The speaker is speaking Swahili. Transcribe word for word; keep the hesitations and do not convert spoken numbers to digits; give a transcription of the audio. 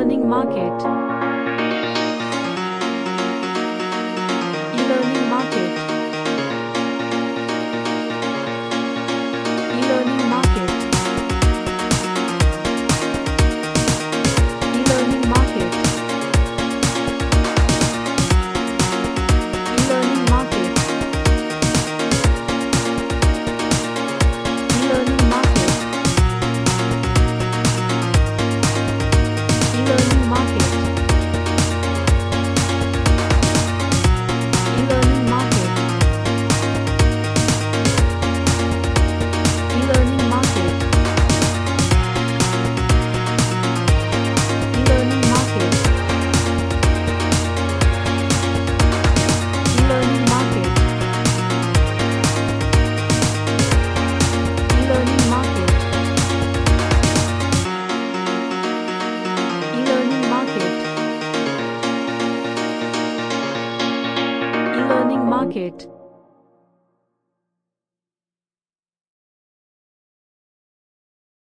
E-learning market. E-learning market. E-learning market. E-learning market. E-learning market. E-learning market. E-learning market. E-learning market. E-learning market. E-learning market. E-learning market. E-learning market. E-learning market. E-learning market.